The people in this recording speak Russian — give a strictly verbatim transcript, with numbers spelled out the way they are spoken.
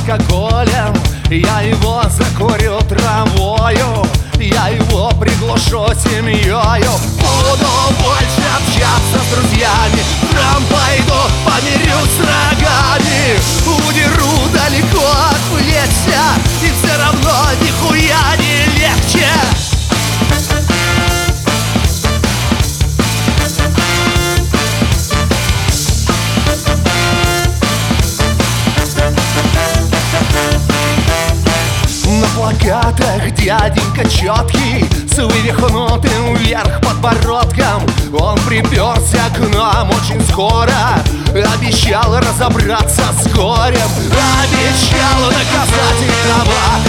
алкоголем, я его закурю травою, я его приглушу семьёю. Буду больше общаться с друзьями, в храм пойду, помирюсь с врагами, удеру далеко отвлечься, и все равно нихуя не легче. На плакатах дяденька четкий, с вывихнутым вверх подбородком, он приперся к нам очень скоро, обещал разобраться с горем, обещал наказательного